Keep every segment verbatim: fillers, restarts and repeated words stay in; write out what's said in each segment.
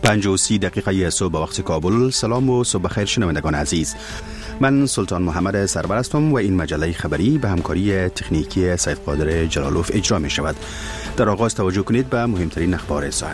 پنج و سی دقیقه صبح به وقت کابل. سلام و صبح بخیر شنوندگان عزیز. من سلطان محمد سرور هستم و این مجله خبری به همکاری تکنیکی سید قادر جلالوف اجرا می شود. در آغاز توجه کنید به مهمترین اخبار ساعت.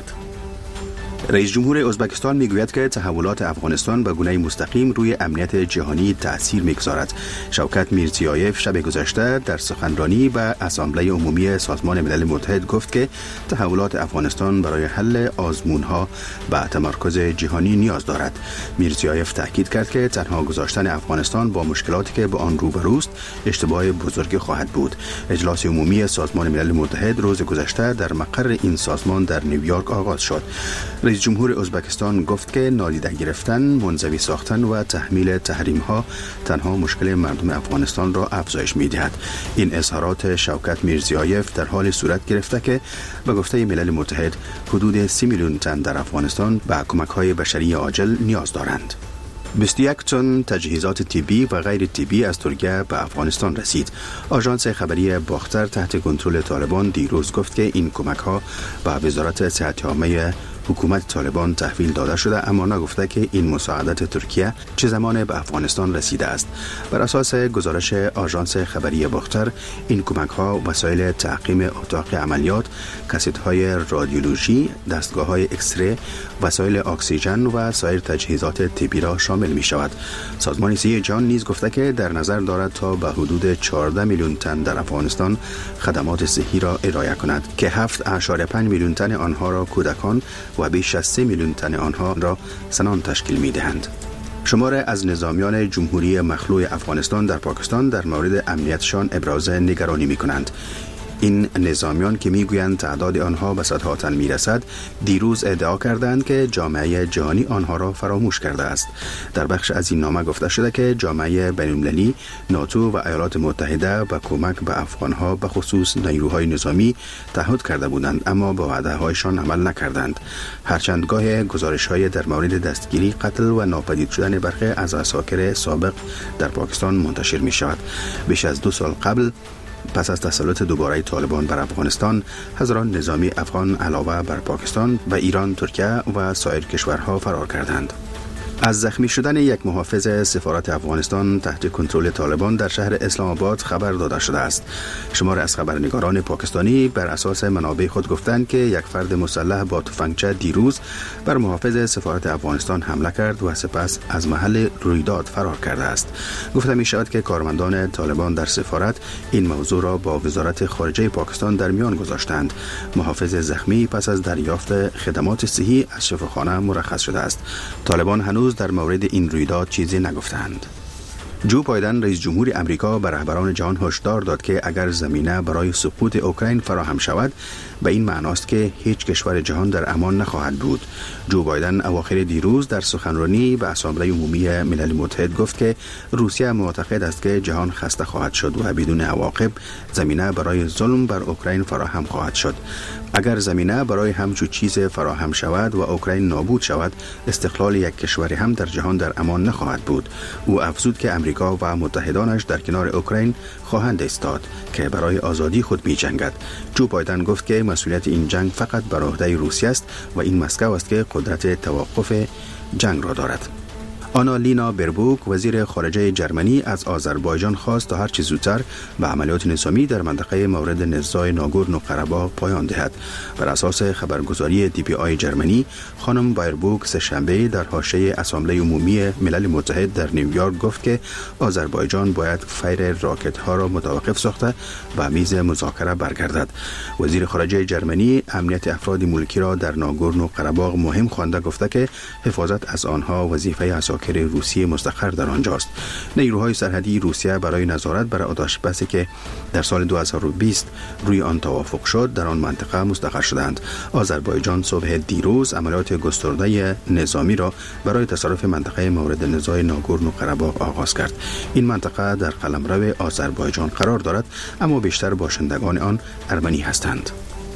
رئیس جمهور ازبکستان میگوید که تحولات افغانستان به گونه مستقیم روی امنیت جهانی تأثیر میگذارد. شوکت میرزیایف شب گذشته در سخنرانی به اسامبله عمومی سازمان ملل متحد گفت که تحولات افغانستان برای حل آزمونها به تمرکز جهانی نیاز دارد. میرزیایف تاکید کرد که تنها گذاشتن افغانستان با مشکلاتی که با آن روبروست اشتباه بزرگی خواهد بود. اجلاس عمومی سازمان ملل متحد روز گذشته در مقر این سازمان در نیویورک آغاز شد. رئیس جمهور ازبکستان گفت که نادیده گرفتن، منزوی ساختن و تحمیل تحریم ها تنها مشکل مردم افغانستان را افزایش می دهد. این اظهارات شوکت میرزیایف در حال صورت گرفته که به گفته ملل متحد حدود سی میلیون تن در افغانستان به کمک های بشری عاجل نیاز دارند. بیست و یک تن تجهیزات طبی و غیر طبی از ترکیه به افغانستان رسید. آژانس خبری باختر تحت کنترل طالبان دیروز گفت که این کمک ها به وزارت صحت عامه حکومت طالبان تحویل داده شده، اما نگفته که این مساعدت ترکیه چه زمان به افغانستان رسیده است. بر اساس گزارش آژانس خبری باختر، این کمک ها وسایل تعقیم اتاق عملیات، کاست های رادیولوژی، دستگاه های اکسره، وسایل اکسیژن و سایر تجهیزات طبی را شامل می شود. سازمان صحت جهان نیز گفته که در نظر دارد تا به حدود چهارده میلیون تن در افغانستان خدمات صحی را ارائه کند که هفت اشاریه پنج میلیون تن آنها را کودکان و بیش از سه میلیون تن آنها را زنان تشکیل می دهند. شمار از نظامیان جمهوری مخلوع افغانستان در پاکستان در مورد امنیتشان ابراز نگرانی می کنند. این نظامیان که میگویند تعداد آنها به صدها تن میرسد، دیروز ادعا کردند که جامعه جهانی آنها را فراموش کرده است. در بخش از این نامه گفته شده که جامعه بین‌المللی، ناتو و ایالات متحده به کمک به افغانها به خصوص نیروهای نظامی تعهد کرده بودند، اما به وعده هایشان عمل نکردند. هرچند گاه گزارش های در مورد دستگیری، قتل و ناپدید شدن برخی از عساکر سابق در پاکستان منتشر می شود. بیش از دو سال قبل پس از تسلط دوباره طالبان بر افغانستان، هزاران نظامی افغان علاوه بر پاکستان و ایران، ترکیه و سایر کشورها فرار کردند. از زخمی شدن یک محافظ سفارت افغانستان تحت کنترل طالبان در شهر اسلام آباد خبر داده شده است. شمار از خبرنگاران پاکستانی بر اساس منابع خود گفتند که یک فرد مسلح با تفنگچه دیروز بر محافظ سفارت افغانستان حمله کرد و سپس از محل رویداد فرار کرده است. گفته می شود که کارمندان طالبان در سفارت این موضوع را با وزارت خارجه پاکستان در میان گذاشتند. محافظ زخمی پس از دریافت خدمات صحی از شفاخانه مرخص شده است. طالبان هنوز در مورد این رویداد چیزی نگفتند. جو بایدن رئیس جمهور امریکا به رهبران جهان هشدار داد که اگر زمینه برای سقوط اوکراین فراهم شود، به این معناست که هیچ کشور جهان در امان نخواهد بود. جو بایدن اواخر دیروز در سخنرانی به اسامبله عمومی ملل متحد گفت که روسیه معتقد است که جهان خسته خواهد شد و بدون عواقب زمینه برای ظلم بر اوکراین فراهم خواهد شد. اگر زمینه برای همچون چیز فراهم شود و اوکراین نابود شود، استقلال یک کشور هم در جهان در امان نخواهد بود. او افزود که امریکا و متحدانش در کنار اوکراین خواهند ایستاد که برای آزادی خود می جنگد. جو بایدن گفت که مسئولیت این جنگ فقط بر عهده روسیه است و این مسکو است که قدرت توقف جنگ را دارد. آنالینا بربوک وزیر خارجه جرمنی از آذربایجان خواست تا هر چه زودتر به عملیات نظامی در منطقه مورد نزاع ناگورنو قره‌باغ پایان دهد. بر اساس خبرگزاری دی پی آی جرمنی، خانم بربوک سه‌شنبه در حاشیه اسامبله عمومی ملل متحد در نیویورک گفت که آذربایجان باید فیر راکت ها را متوقف ساخته و میز مذاکره برگردد. وزیر خارجه جرمنی امنیت افراد ملکی را در ناگورنو قره‌باغ مهم خوانده گفته که حفاظت از آنها وظیفه اساسی روسیه مستقر در آنجاست. نیروهای سرحدی روسیه برای نظارت بر آتش‌بسی که در سال دو هزار و بیست روی آن توافق شد در آن منطقه مستقر شدند. آذربایجان صبح دیروز عملیات گسترده نظامی را برای تصرف منطقه مورد نزاع ناگورنو قره‌باغ آغاز کرد. این منطقه در قلمرو آذربایجان قرار دارد، اما بیشتر باشندگان آن ارمنی هستند.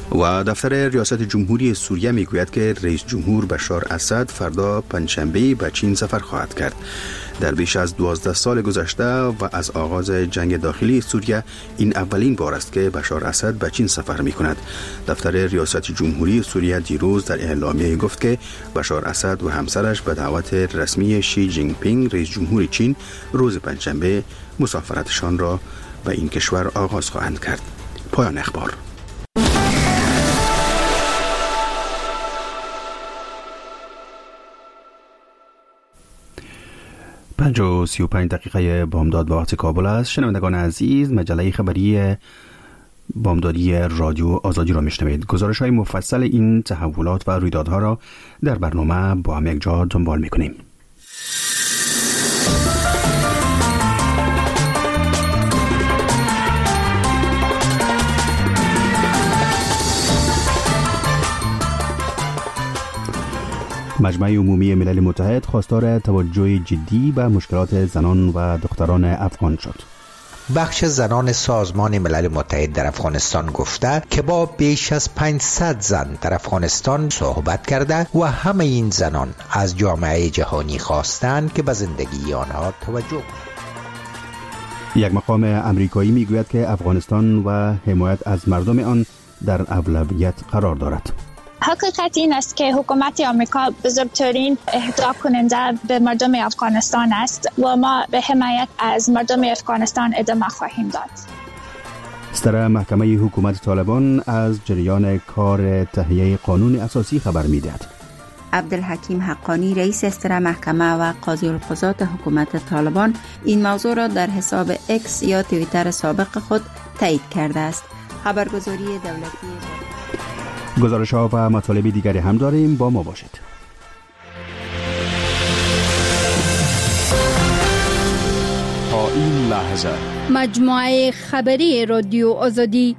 و دفتر ریاست جمهوری سوریه میگوید که رئیس جمهور بشار اسد فردا پنجشنبه به چین سفر خواهد کرد. در بیش از دوازده سال گذشته و از آغاز جنگ داخلی سوریه این اولین بار است که بشار اسد به چین سفر می کند. دفتر ریاست جمهوری سوریه دیروز در اعلامیه گفت که بشار اسد و همسرش به دعوت رسمی شی جین پینگ رئیس جمهور چین روز پنجشنبه مسافرتشان را به این کشور آغاز خواهند کرد. پایان اخبار. پنج و سی و پنج دقیقه بامداد به وقت کابل است. شنوندگان عزیز، مجله خبری بامدادی رادیو آزادی را میشنوید. گزارش های مفصل این تحولات و رویدادها را در برنامه با هم یک جا دنبال میکنیم. مجمع عمومی ملل متحد خواستار توجه جدی به مشکلات زنان و دختران افغان شد. بخش زنان سازمان ملل متحد در افغانستان گفته که با بیش از پانصد زن در افغانستان صحبت کرده و همه این زنان از جامعه جهانی خواستند که به زندگی آنها توجه کنند. یک مقام امریکایی میگوید که افغانستان و حمایت از مردم آن در اولویت قرار دارد. حقیقت این است که حکومت آمریکا بزرگترین اهدا کننده به مردم افغانستان است و ما به حمایت از مردم افغانستان ادامه خواهیم داد. صدر محکمه حکومت طالبان از جریان کار تهیه قانون اساسی خبر می‌دهد. عبدالحکیم حقانی رئیس صدر محکمه و قاضی القضات حکومت طالبان این موضوع را در حساب اکس یا توییتر سابق خود تایید کرده است. خبرگزاری دولتی گزارش ها و مطالب دیگری هم داریم، با ما باشید. تا این لحظه مجموعه خبری رادیو آزادی.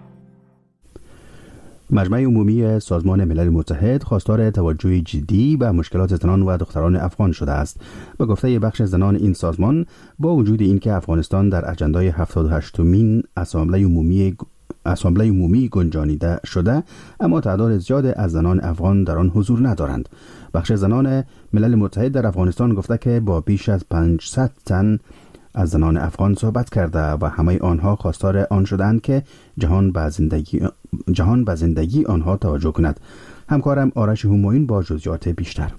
مجمع عمومی سازمان ملل متحد خواستار توجه جدی به مشکلات زنان و دختران افغان شده است. به گفته بخش زنان این سازمان، با وجود اینکه افغانستان در اجندای هفتاد و هشتمین اسامبله عمومی اسامبله عمومی گنجانیده شده، اما تعداد زیاد از زنان افغان در آن حضور ندارند. بخش زنان ملل متحد در افغانستان گفته که با بیش از پانصد تن از زنان افغان صحبت کرده و همه آنها خواستار آن شدند که جهان به زندگی جهان به زندگی آنها توجه کند. همکارم آرش همایون با جزئیات بیشتر.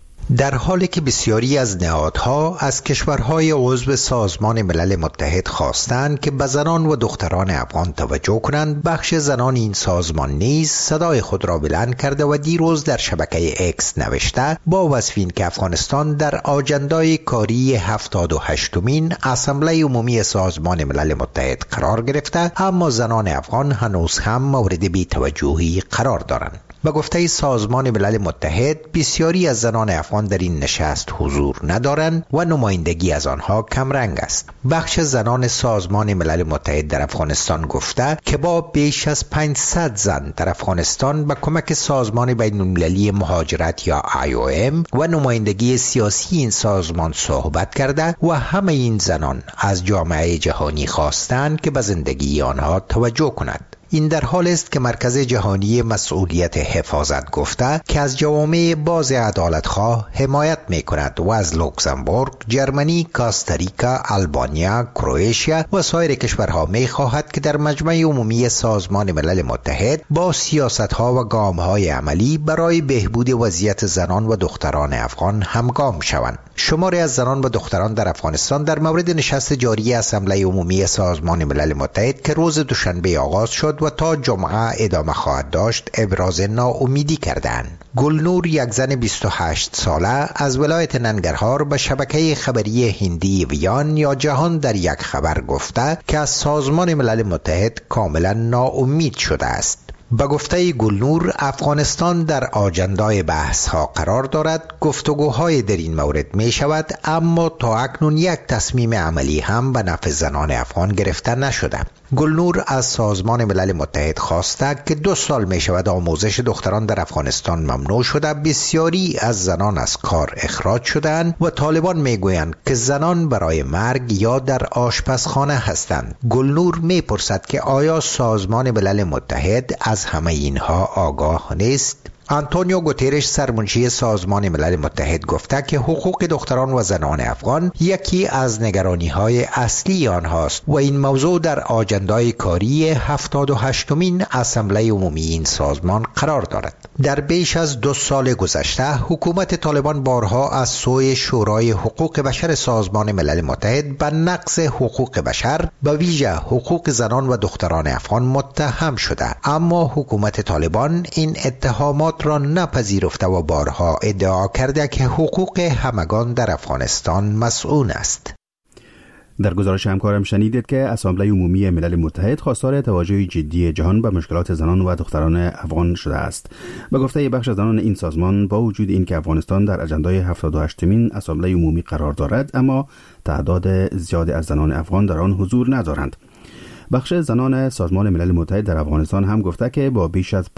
در حالی که بسیاری از نهادها از کشورهای عضو سازمان ملل متحد خواستند که به زنان و دختران افغان توجه کنند، بخش زنان این سازمان نیز صدای خود را بلند کرده و دیروز در شبکه اکس نوشته با وصف این که افغانستان در آجندای کاری هفتاد و هشتمین اسامبله عمومی سازمان ملل متحد قرار گرفته، اما زنان افغان هنوز هم مورد بی‌توجهی قرار دارند. به گفته سازمان ملل متحد، بسیاری از زنان افغان در این نشست حضور ندارند و نمایندگی از آنها کمرنگ است. بخش زنان سازمان ملل متحد در افغانستان گفته که با بیش از پانصد زن در افغانستان به کمک سازمان بین المللی مهاجرت یا آی او ام و نمایندگی سیاسی این سازمان صحبت کرده و همه این زنان از جامعه جهانی خواستند که به زندگی آنها توجه کند. این در حال است که مرکز جهانی مسئولیت حفاظت گفته که از جوامع باز عدالتخواه حمایت می کند و از لوکزامبورگ، جرمنی، کاستاریکا، آلبانیا، کرواتیا و سایر کشورها می خواهد که در مجمع عمومی سازمان ملل متحد با سیاست‌ها و گام‌های عملی برای بهبود وضعیت زنان و دختران افغان همگام شوند. شماری از زنان و دختران در افغانستان در مورد نشست جاری اسامبله عمومی سازمان ملل متحد که روز دوشنبه آغاز شد و تا جمعه ادامه خواهد داشت ابراز ناامیدی کردند. گلنور، یک زن بیست و هشت ساله از ولایت ننگرهار، به شبکه خبری هندی ویان یا جهان در یک خبر گفته که از سازمان ملل متحد کاملا ناامید شده است. به گفته گلنور، افغانستان در آجندای بحث ها قرار دارد. گفتگوهای در این مورد می شود، اما تا اکنون یک تصمیم عملی هم به نفع زنان افغان گرفته نشده. گلنور از سازمان ملل متحد خواسته که دو سال می شود آموزش دختران در افغانستان ممنوع شده، بسیاری از زنان از کار اخراج شدند و طالبان می گویند که زنان برای مرگ یا در آشپزخانه هستند. گلنور می پرسد که آیا سازمان ملل متحد از همه اینها آگاه نیست؟ آنتونیو گوترش سرمنشی سازمان ملل متحد گفته که حقوق دختران و زنان افغان یکی از نگرانی‌های اصلی آنهاست و این موضوع در آجندای کاری هفتاد و هشتمین اسمبلی عمومی این سازمان قرار دارد. در بیش از دو سال گذشته حکومت طالبان بارها از سوی شورای حقوق بشر سازمان ملل متحد به نقض حقوق بشر به ویژه حقوق زنان و دختران افغان متهم شده، اما حکومت طالبان این اتهامات را نپذیرفته و بارها ادعا کرده که حقوق همگان در افغانستان مسئول است. در گزارش همکارم شنیدید که اسامبله عمومی ملل متحد خواستار توجه جدی جهان به مشکلات زنان و دختران افغان شده است. به گفته بخش از زنان این سازمان، با وجود اینکه افغانستان در اجندای هفتاد و هشتمین اسامبله عمومی قرار دارد، اما تعداد زیادی از زنان افغان در آن حضور ندارند. بخش زنان سازمان ملل متحد در افغانستان هم گفته که با بیش از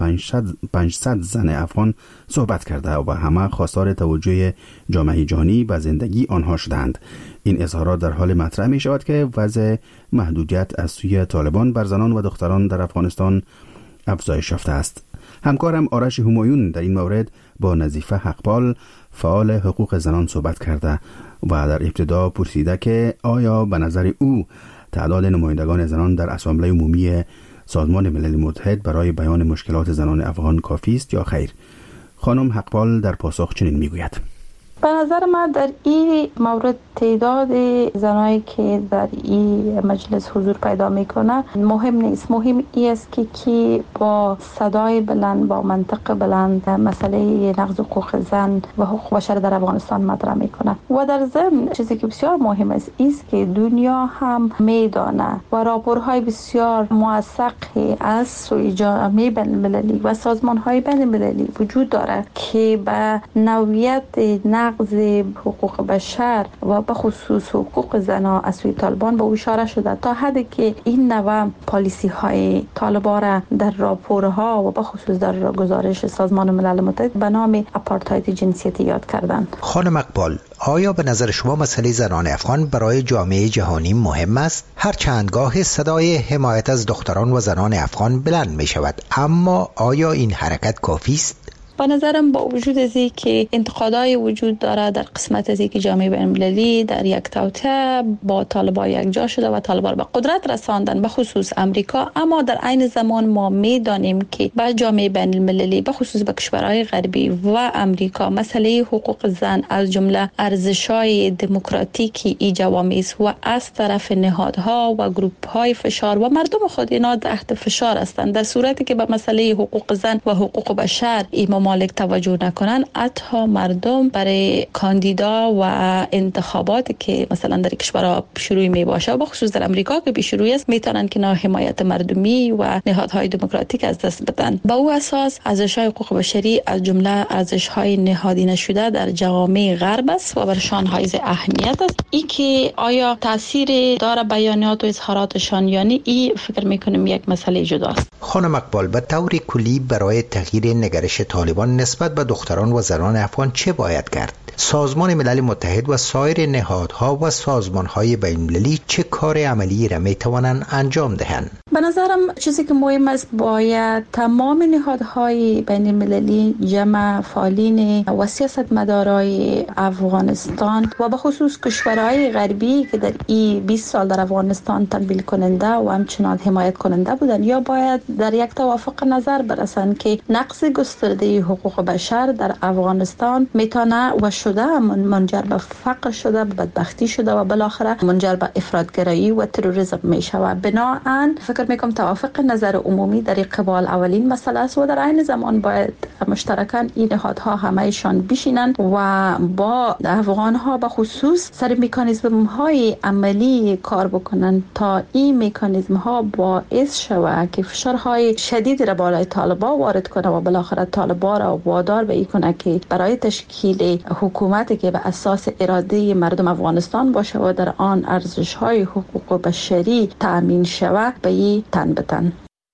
پانصد زن افغان صحبت کرده و همه خواستار توجه جامعه جهانی به زندگی آنها شدند. این اظهارات در حال مطرح می شود که وضع محدودیت از سوی طالبان بر زنان و دختران در افغانستان افزایش یافته است. همکارم آرش همایون در این مورد با نظیفه حقپال فعال حقوق زنان صحبت کرده و در ابتدا پرسیده که آیا به نظر او تعداد نمایندگان زنان در اسامبله عمومی سازمان ملل متحد برای بیان مشکلات زنان افغان کافی است یا خیر؟ خانم حقپال در پاسخ چنین میگوید: به نظر من در این مورد تعداد زنایی که در این مجلس حضور پیدا میکنه مهم نیست. مهم این است که کی با صدای بلند، با منطق بلند مسئله نقض حقوق زن و حقوق بشر در افغانستان مطرح میکنه. و در ضمن چیزی که بسیار مهم است است که دنیا هم میدانه و راپورهای بسیار موثقی از سوی جامعه بین المللی و سازمان های بین المللی وجود داره که به نوعیت نقض حقوق بشر و به خصوص حقوق زنان از سوی طالبان به اشاره شده، تا حدی که این نوع پالیسی های طالبان را در راپورها و به خصوص در گزارش سازمان ملل متحد به نام آپارتاید جنسیتی یاد کردند. خانم اقبال، آیا به نظر شما مسئله زنان افغان برای جامعه جهانی مهم است؟ هرچندگاه صدای حمایت از دختران و زنان افغان بلند می شود، اما آیا این حرکت کافی است؟ به نظرم با وجود از این که انتقادای وجود داره در قسمت از این که جامعه بین المللی در یک توطئه با طالبان یک جا شده و طالبان به قدرت رساندن، به خصوص امریکا، اما در عین زمان ما میدانیم که با جامعه بین المللی به خصوص به کشورهای غربی و امریکا مسئله حقوق زن از جمله ارزش‌های دموکراتیکی ای جوامع و از طرف نهادها و گروه‌های فشار و مردم خود اینا تحت فشار هستند. در صورتی که به مسئله حقوق زن و حقوق بشر ای مالک توجه نکنن، حتی مردم برای کاندیدا و انتخابات که مثلا در کشورها شروع می باشه و بخصوص در امریکا که پیشروی است، میتونن که حمایت مردمی و نهادهای دموکراتیک از دست بدن. با او اساس ارزش‌های حقوق بشری از جمله ارزش‌های نهادی نشده در جوامع غرب است و برشان حائز اهمیت است. این که آیا تاثیر داره بیانات و اظهاراتشان یا نه، این فکر میکنم یک مسئله جداست. خانم اقبال، به طور کلی برای تغییر نگرش طالبان نسبت به دختران و زنان افغان چه باید کرد؟ سازمان ملل متحد و سایر نهادها و سازمانهای بین المللی چه کار عملی را می توانند انجام دهند؟ به نظرم چیزی که مهم است باید تمام نهادهای بین المللی، جمع فعالین و سیاستمدارای افغانستان و به خصوص کشورهای غربی که در این بیست سال در افغانستان تمویل کننده و همچنان حمایت کننده بودن، یا باید در یک توافق نظر برسند که نقض گسترده حقوق بشر در افغانستان میتونه و شده منجر به فقر شده، به بدبختی شده و بالاخره منجر به افراطگرایی و تروریسم میشود. بنابراین فکر میکنم توافق نظر عمومی در قبال اولین مسئله است و در عین زمان باید مشترکاً این نهادها همهشان بشینند و با افغانها به خصوص سر مکانیزم های عملی کار بکنند تا این مکانیزم ها باعث شود که فشارهای شدید را بالای طالبان وارد کنه و بالاخره طالبان را وادار به این کنه که برای تشکیل حکومتی که به اساس اراده مردم افغانستان باشه و در آن ارزش‌های حقوق بشری تأمین شود به این تن به تن.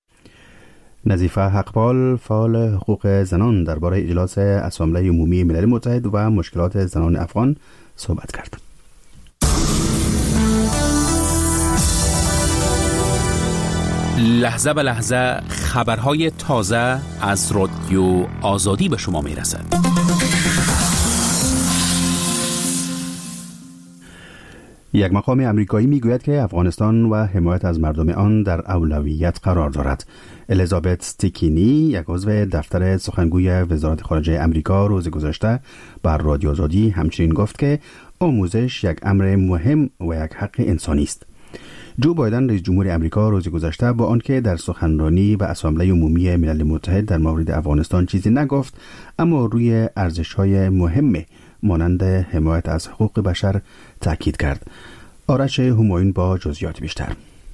نظیفه حقپال، فعال حقوق زنان، درباره اجلاس اسامبله عمومی ملل متحد و مشکلات زنان افغان صحبت کرد. لحظه به لحظه خبرهای تازه از رادیو آزادی به شما میرسد. یک مقام امریکایی میگوید که افغانستان و حمایت از مردم آن در اولویت قرار دارد. الیزابت استکنی، یک عضو دفتر سخنگوی وزارت خارجه امریکا، روز گذشته بر رادیو آزادی همچنین گفت که آموزش یک امر مهم و یک حق انسانی است. جو بایدن رئیس جمهور امریکا روز گذشته با آنکه در سخنرانی به اسامبله عمومی ملل متحد در مورد افغانستان چیزی نگفت، اما روی ارزش‌های مهم مانند حمایت از حقوق بشر تاکید کرد. آرش همایون با جزئیات بیشتر.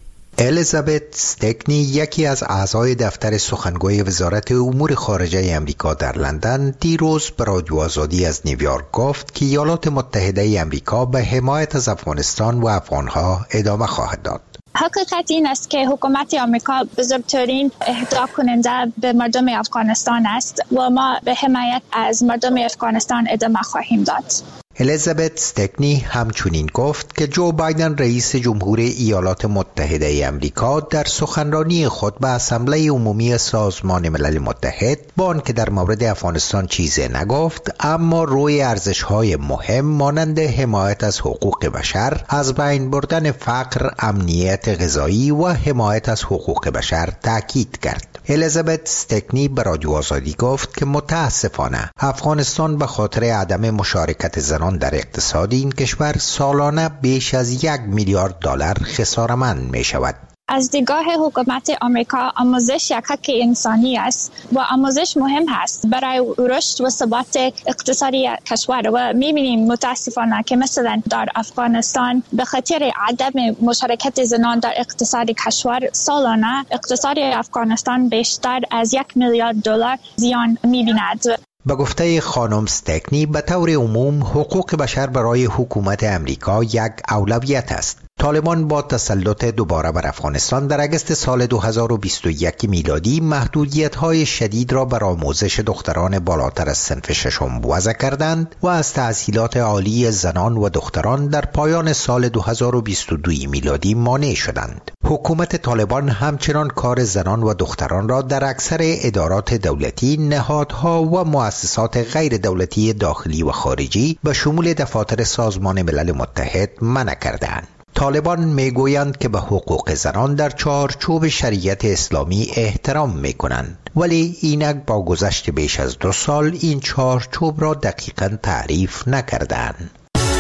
الیزابت استکنی، یکی از اعضای دفتر سخنگوی وزارت امور خارجه امریکا در لندن، دیروز به رادیو آزادی از نیویورک گفت که ایالات متحده امریکا به حمایت از افغانستان و افغانها ادامه خواهد داد. حقیقت این است که حکومت آمریکا بزرگترین اهدا کننده به مردم افغانستان است و ما به حمایت از مردم افغانستان ادامه خواهیم داد. الیزابت استکنی همچنین گفت که جو بایدن رئیس جمهور ایالات متحده امریکا در سخنرانی خود به اسامبله عمومی سازمان ملل متحد با آنکه در مورد افغانستان چیزی نگفت، اما روی ارزش‌های مهم مانند حمایت از حقوق بشر، از بین بردن فقر، امنیت غذایی و حمایت از حقوق بشر تاکید کرد. الیزابت استکنی به رادیو آزادی گفت که متاسفانه افغانستان به خاطر عدم مشارکت زنان در اقتصاد این کشور سالانه بیش از یک میلیارد دلار خسارتمند می شود. از دیدگاه حکومت آمریکا آموزش یک حق انسانی است و آموزش مهم است برای رشد و ثبات اقتصادی کشور و می‌بینیم متاسفانه که مثلا در افغانستان به خاطر عدم مشارکت زنان در اقتصاد کشور سالانه اقتصاد افغانستان بیشتر از یک میلیارد دلار زیان می‌بیند. به گفته خانم استکنی، به طور عموم حقوق بشر برای حکومت امریکا یک اولویت است. طالبان با تسلط دوباره بر افغانستان در اگست سال دو هزار و بیست و یک میلادی محدودیت‌های شدید را بر آموزش دختران بالاتر از صنف ششم وضع کردند و از تحصیلات عالی زنان و دختران در پایان سال دو هزار و بیست و دو میلادی مانع شدند. حکومت طالبان همچنان کار زنان و دختران را در اکثر ادارات دولتی، نهادها و مؤسسات غیر دولتی داخلی و خارجی به شمول دفاتر سازمان ملل متحد منع کردند. طالبان میگویند که به حقوق زنان در چارچوب شریعت اسلامی احترام میکنند، ولی اینک با گذشت بیش از دو سال این چارچوب را دقیقاً تعریف نکردند.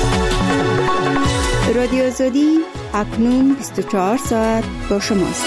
رادیو آزادی اکنون بیست و چهار ساعت با شماست.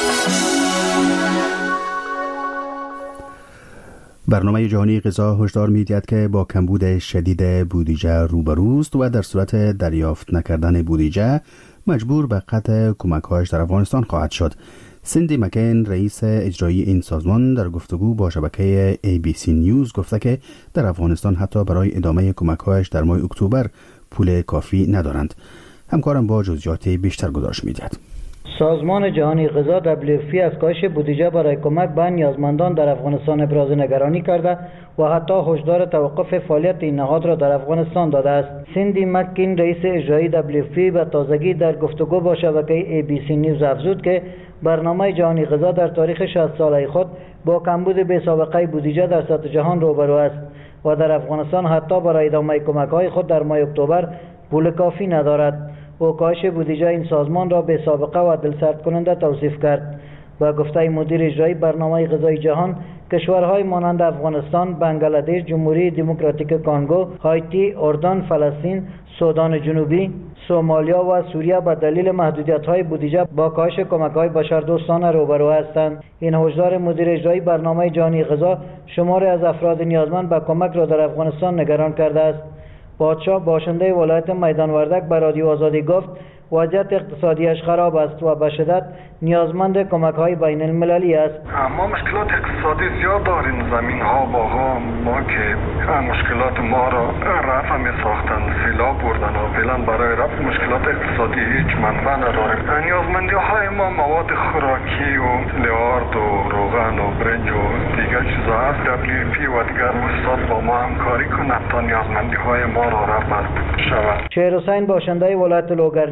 برنامه جهانی غذا هشدار می‌دهد که با کمبود شدید بودجه روبروست و در صورت دریافت نکردن بودجه مجبور به قطع کمک‌هایش در افغانستان خواهد شد. سیندی مکین، رئیس اجرایی این سازمان، در گفتگو با شبکه ای بی سی نیوز گفته که در افغانستان حتی برای ادامه کمک‌هایش در ماه اکتبر پول کافی ندارند. همکارم با جزئیات بیشتر گزارش می‌دهد. سازمان جهانی غذا دبلیو اف پی از کاهش بودجه برای کمک به نیازمندان در افغانستان ابراز نگرانی کرده و حتی هشدار توقف فعالیت این نهاد را در افغانستان داده است. سیندی مکین، رئیس اجرایی دبلیو اف پی، به تازگی در گفتگو با شبکه ای بی سی نیوز افزود که برنامه جهانی غذا در تاریخ شصت ساله خود با کمبود بی‌سابقه بودجه در سطح جهان روبرو است و در افغانستان حتی برای ادامه کمک‌های خود در ماه اکتبر پول کافی ندارد. و کاهش بودجه این سازمان را به سابقه و دلسرد کننده توصیف کرد. با گفته مدیر اجرایی برنامه غذای جهان، کشورهای مانند افغانستان، بنگلادش، جمهوری دموکراتیک کانگو، هایتی، اردن، فلسطین، سودان جنوبی، سومالیا و سوریه به دلیل محدودیت‌های بودجه با کاهش کمک‌های بشردوستانه روبرو هستند. این هشدار مدیر اجرایی برنامه جهانی غذا شماری از افراد نیازمند به کمک را در افغانستان نگران کرده است. پادشاه باشنده ولایت میدان وردک به رادیو آزادی گفت وضعیت اقتصادیش خراب است و به شدت نیازمند کمک‌های بین المللی است. ما مشکلات اقتصادی زیاد داریم، زمین‌ها، باغ‌ها، ما که مشکلات ما را رفع می ساختن، سیلاب بردن و فعلا برای رفع مشکلات اقتصادی هیچ منبع نداریم. نیازمندی‌های ما مواد خوراکی و لیارد و روغن و برنج و دیگر چیزا هست. دبلیو پی و دیگر استاد با ما همکاری کنند تا نیازمندی‌های ما را رفع شود. شهر حسین باشنده ولایت لوگرنیز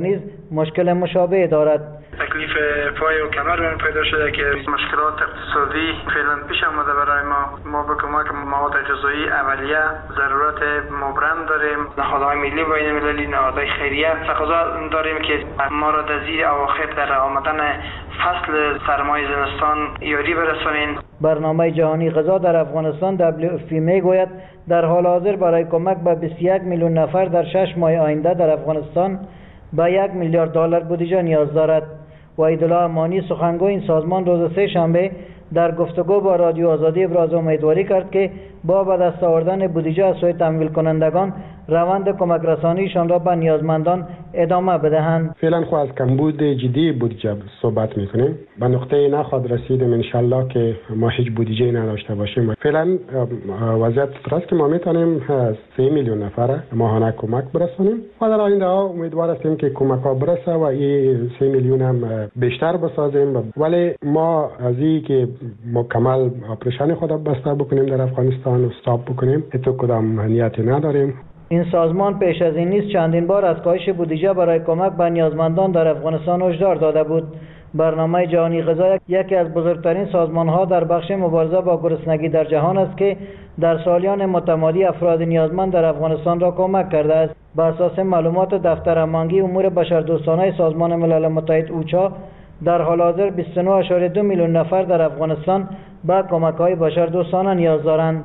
مشکل مشابه دارد. تکلیف پای و کمر من پیدا شده که مشکلات اقتصادی فعلا پیش آمده برای ما. ما به کمک مواد غذایی اولیه ضرورت مبرم داریم. نهادهای ملی و بین المللی، نهادهای خیریه تقاضا داریم که ما را در زیر اواخر در آمدن فصل سرمای زمستان یاری برسانید. برنامه جهانی غذا در افغانستان دبلیو اف پی میگوید در حال حاضر برای کمک به بیست و یک میلیون نفر در شش ماه آینده در افغانستان به یک میلیارد دلار بودجه نیاز دارد. وحیدالله امانی سخنگوی این سازمان روز سه شنبه در گفتگو با رادیو آزادی ابراز امیدواری کرد که با به دست آوردن بودجه از سوی تمویل کنندگان روند کمک رسانیشان را به نیازمندان ادامه بدهند. فعلا خو از کمبود جدی بودجه صحبت میکنیم. به نقطه نخواهد رسیدیم ان شاء الله که ما هیچ بودجه نداشته باشیم. فعلا وضعیت است که ما میتونیم سه میلیون نفر ماهانه کمک برسانیم و در آینده امیدوار هستیم که کمک ها برسه و این سه میلیون هم بیشتر بسازیم. ولی ما از این که مکمل آپریشن خود بسته بکنیم در افغانستان و استاپ بکنیم تو کدام نیتی نداریم. این سازمان پیش از این نیز چندین بار از کاهش بودجه برای کمک به نیازمندان در افغانستان هشدار داده بود. برنامه جهانی غذا یکی از بزرگترین سازمان‌ها در بخش مبارزه با گرسنگی در جهان است که در سالیان متمادی افراد نیازمند در افغانستان را کمک کرده است. بر اساس معلومات دفتر هماهنگی امور بشردوستانه سازمان ملل متحد اوچا در حال حاضر بیست و نه ممیز دو میلیون نفر در افغانستان به کمک‌های بشردوستانه نیاز دارند.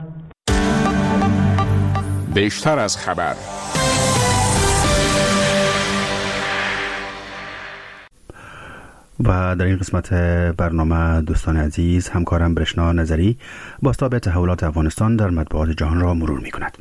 بیشتر از خبر. و در این قسمت برنامه دوستان عزیز همکارم برشنا نظری بازتاب تحولات افغانستان در مطبوعات جهان را مرور می کند.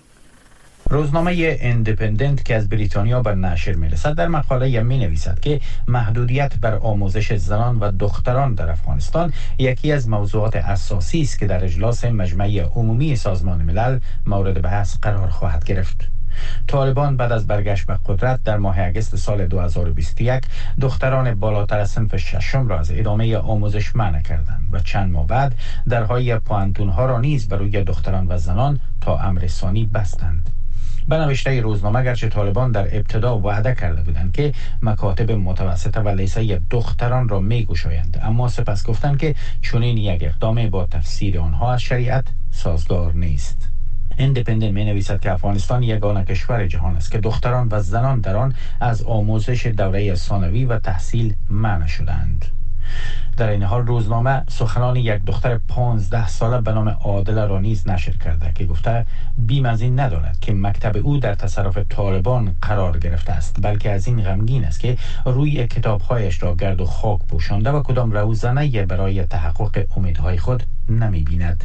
روزنامه اندیپندنت که از بریتانیا به نشر می‌رسد در مقاله می نویسد که محدودیت بر آموزش زنان و دختران در افغانستان یکی از موضوعات اساسی است که در اجلاس مجمع عمومی سازمان ملل مورد بحث قرار خواهد گرفت. طالبان بعد از برگشت به قدرت در ماه اگست سال دو هزار و بیست و یک دختران بالاتر از صنف ششم را از ادامه آموزش منع کردند و چند ماه بعد درهای پوانتون‌ها را نیز برای دختران و زنان تا امر ثانی بستند. به نوشته روزنامه گرچه طالبان در ابتدا وعده کرده بودند که مکاتب متوسطه و لیسه دختران را می‌گشایند، اما سپس گفتند که چنین یک اقدام با تفسیر آنها از شریعت سازگار نیست. اندیپندنت می نویسد که افغانستان یگانه کشور جهان است که دختران و زنان در آن از آموزش دوره ثانوی و تحصیل منع شدند. در این حال روزنامه سخنان یک دختر پانزده ساله به نام عادله را نیز نشر کرده که گفته بیم از این ندارد که مکتب او در تصرف طالبان قرار گرفته است، بلکه از این غمگین است که روی کتابهایش را گرد و خاک پوشانده و کدام روزنه برای تحقق امیدهای خود نمی بیند.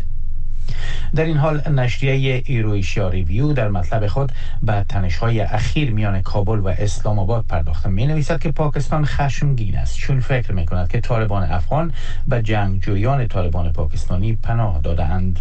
در این حال نشریه ایرویشیا ریویو در مطلب خود به تنش‌های اخیر میان کابل و اسلام آباد پرداخته می نویسد که پاکستان خشمگین است چون فکر می کند که طالبان افغان به جنگجویان طالبان پاکستانی پناه داده اند.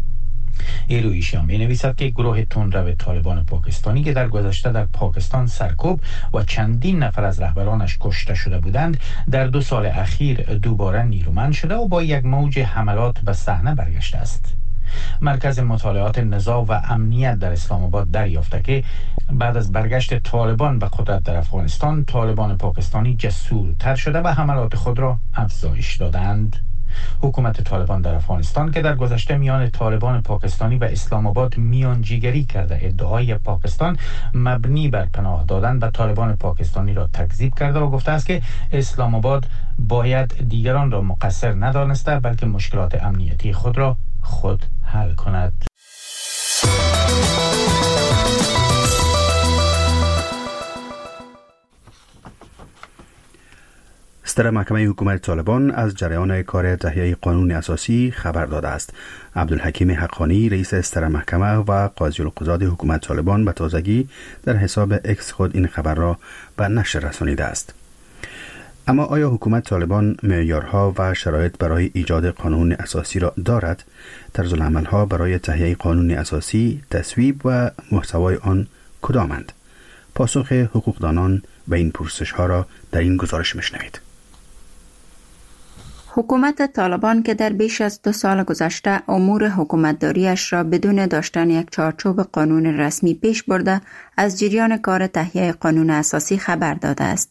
ایرویشیا می نویسد که گروه تندرو طالبان پاکستانی که در گذشته در پاکستان سرکوب و چندین نفر از رهبرانش کشته شده بودند در دو سال اخیر دوباره نیرومند شده و با یک موج حملات به صحنه برگشته است. مرکز مطالعات نزاع و امنیت در اسلام آباد دریافته که بعد از برگشت طالبان به قدرت در افغانستان طالبان پاکستانی جسورتر شده و حملات خود را افزایش دادند. حکومت طالبان در افغانستان که در گذشته میان طالبان پاکستانی و اسلام آباد میانجیگری کرده ادعای پاکستان مبنی بر پناه دادن به طالبان پاکستانی را تکذیب کرده و گفته است که اسلام آباد باید دیگران را مقصر ندانسته بلکه مشکلات امنیتی خود را خود حل کند. صدر محکمه حکومت طالبان از جریان کار تهیه قانون اساسی خبر داده است. عبدالحکیم حقانی رئیس صدر محکمه و قاضی القضات حکومت طالبان به تازگی در حساب اکس خود این خبر را به نشر رسانیده است. اما آیا حکومت طالبان معیارها و شرایط برای ایجاد قانون اساسی را دارد؟ طرز العمل‌ها برای تهیه قانون اساسی، تصویب و محتوای آن کدامند؟ پاسخ حقوقدانان به این پرسش‌ها را در این گزارش میشنوید. حکومت طالبان که در بیش از دو سال گذشته امور حکومتداریش را بدون داشتن یک چارچوب قانون رسمی پیش برده، از جریان کار تهیه قانون اساسی خبر داده است.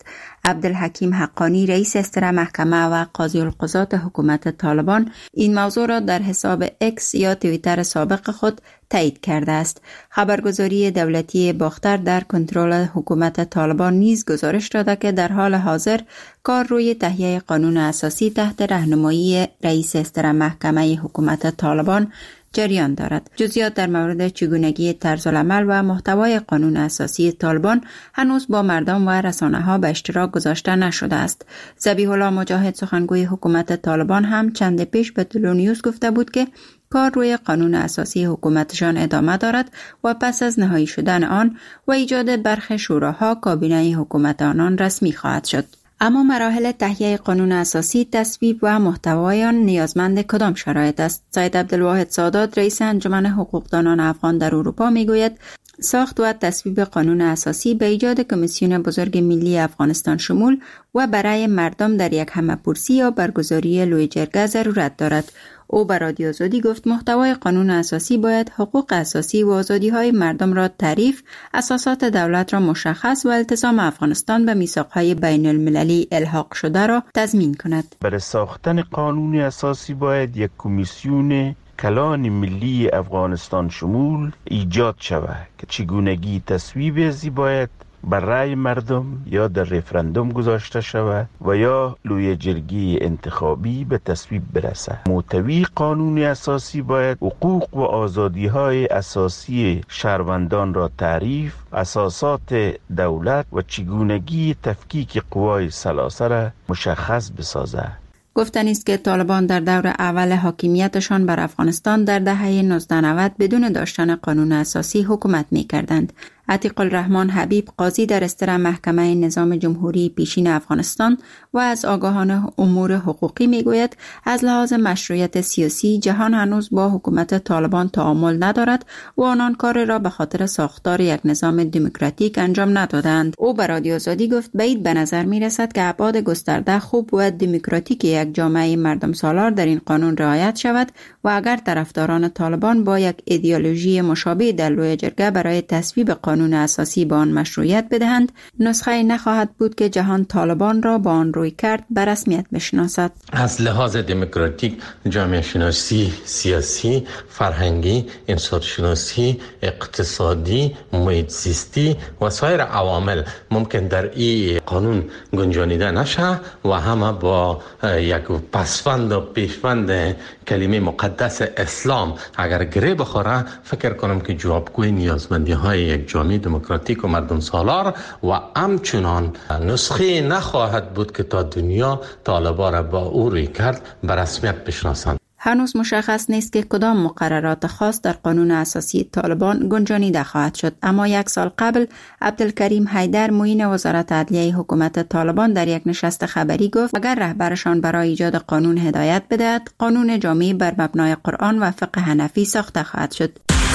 عبدالحکیم حقانی رئیس استر محکمه و قاضی القضات حکومت طالبان این موضوع را در حساب اکس یا توییتر سابق خود تایید کرده است. خبرگزاری دولتی باختر در کنترل حکومت طالبان نیز گزارش داده که در حال حاضر کار روی تهیه قانون اساسی تحت راهنمایی رئیس استر محکمه حکومت طالبان جریان دارد. جزئیات در مورد چگونگی طرزالعمل و محتوای قانون اساسی طالبان هنوز با مردم و رسانه‌ها به اشتراک گذاشته نشده است. ذبیح الله مجاهد سخنگوی حکومت طالبان هم چند پیش به تلونیوز گفته بود که کار روی قانون اساسی حکومتشان ادامه دارد و پس از نهایی شدن آن و ایجاد برخی شوراها کابینه حکومت آنان رسمی خواهد شد. اما مراحل تهیه قانون اساسی، تصویب و محتوای آن نیازمند کدام شرایط است؟ سید عبدالواحد سادات رئیس انجمن حقوقدانان افغان در اروپا میگوید ساخت و تصویب قانون اساسی به ایجاد کمیسیون بزرگ ملی افغانستان شمول و برای مردم در یک همه‌پرسی یا برگزاری لوی جرگه ضرورت دارد. او به رادیو آزادی گفت محتوای قانون اساسی باید حقوق اساسی و آزادی‌های مردم را تعریف، اساسات دولت را مشخص و التزام افغانستان به میثاق‌های بین المللی الحاق شده را تضمین کند. برای ساختن قانون اساسی باید یک کمیسیون کلان ملی افغانستان شمول ایجاد شود که چگونگی تصویب ازی باید بر رای مردم یا در رفراندوم گذاشته شود و یا لوی جرگی انتخابی به تصویب برسد. محتوی قانون اساسی باید حقوق و آزادی های اساسی شهروندان را تعریف، اساسات دولت و چگونگی تفکیک قوای ثلاثه را مشخص بسازد. گفتنی است که طالبان در دور اول حاکمیتشان بر افغانستان در دهه نوزده نود بدون داشتن قانون اساسی حکومت می کردند. عتیق الرحمن حبیب قاضی در استر محکمه نظام جمهوری پیشین افغانستان و از آگاهان امور حقوقی می گوید از لحاظ مشروعیت سیاسی جهان هنوز با حکومت طالبان تعامل ندارد و آنان کار را به خاطر ساختار یک نظام دموکراتیک انجام ندادند. او به رادیو آزادی گفت بعید به نظر می رسد که ابعاد گسترده خوب و دموکراتیک یک جامعه مردم سالار در این قانون رعایت شود و اگر طرفداران طالبان با یک ایدئولوژی مشابه در لوی جرگه برای تصویب قانون قانون اساسی به آن مشروعیت بدهند، نسخه نخواهد بود که جهان طالبان را با آن روی کرد به رسمیت بشناسد. از لحاظ دموکراتیک، جامعه شناسی، سیاسی، فرهنگی، انسان شناسی، اقتصادی، محیط زیستی و سایر عوامل ممکن در این قانون گنجانیده نشه و همه با یک پسفند و پیشفند کلمه مقدس اسلام اگر گره بخوره، فکر کنم که جوابگوی نیازمندی های یک جامعه دموکراتیک و مردم سالار و همچنان نسخه نخواهد بود که تا دنیا طالبان را با او روی کرد به رسمیت بشناسند. هنوز مشخص نیست که کدام مقررات خاص در قانون اساسی طالبان گنجانیده خواهد شد، اما یک سال قبل عبدالکریم حیدر معین وزارت عدلیه حکومت طالبان در یک نشست خبری گفت اگر رهبرشان برای ایجاد قانون هدایت بدهد، قانون جامعی بر مبنای قرآن و فقه حنفی ساخته خواهد شد.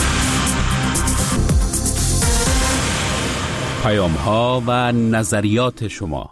پیام ها و نظریات شما.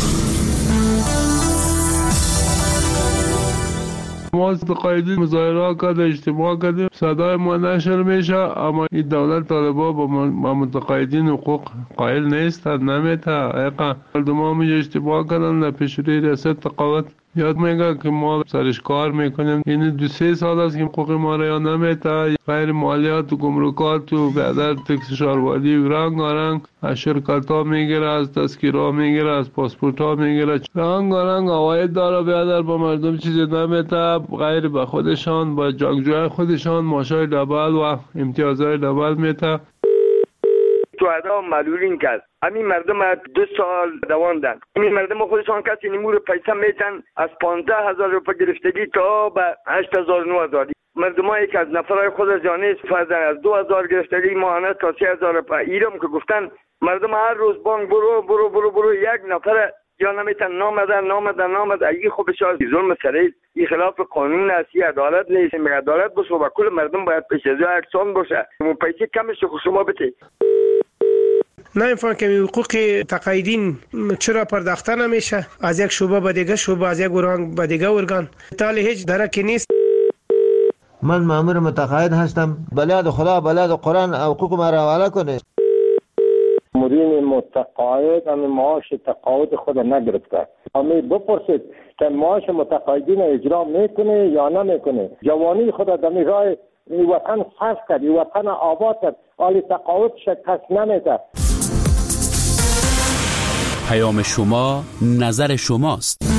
ما قایدی مظاهره کرده، اجتماع کردیم، صدای ما نشر میشه، اما این دولت طالبا با متقاعدین حقوق قائل نیستند، نمیته. ایقا مردم هم اجتماع کردن در پیشروی ریاست تقاوت یاد میگه که ما سرش کار میکنیم. این دو سه سال است که حقوق ما را نمیته. غیر مالیات و گمرکات و بعدر تکس شهروندی و رنگ رنگ از شرکت ها میگیره، از تذکیره ها میگیره، از پاسپورت ها میگیره، رنگ رنگ عواید داره. بعدر با مردم چیزی نمیته غیر به خودشان، با جنگجوی خودشان ماشای دبل و امتیازهای دبل میته. تو ادا معلولین کرد. همین مردم دو سال دواندن. همین مردم خودشان کسی نمور پیسه میتن از پانزده هزار روپا گرفتگی تا به هشت هزار نو هزار. مردم هایی که از نفرهای خود از جانه استفاده از دو هزار گرفتگی ماهانه تا سی هزار روپا. ایرم که گفتن مردم هر روز بانک برو برو برو برو یک نفر یا نمیتن نامدن نامدن نامدن. ای خوبش از ظلم سریع این خلاف قانون است، عدالت نیست. می عدالت باشه و کل مردم باید پیش از یکسان باشه. اون پیسه کمش شما بده. نمیفهم که حقوق تقاعدین چرا پرداخته نمیشه از یک شعبه به دیگه شعبه، از یک ارگان به دیگه ارگان، تالی هیچ درکی نیست. من مامور متقاعد هستم، بلاد خدا بلاد قرآن حقوق ما را حواله کنه. مامورین متقاعد هم معاش تقاعد خود نگرفته. امی بپرسید که معاش متقاعدین اجرا میکنه یا نمیکنه. جوانی خود در راه وطن صرف کرد، وطن آباد کرد، حالی تقاعد شکست نمیده. پیام شما نظر شماست.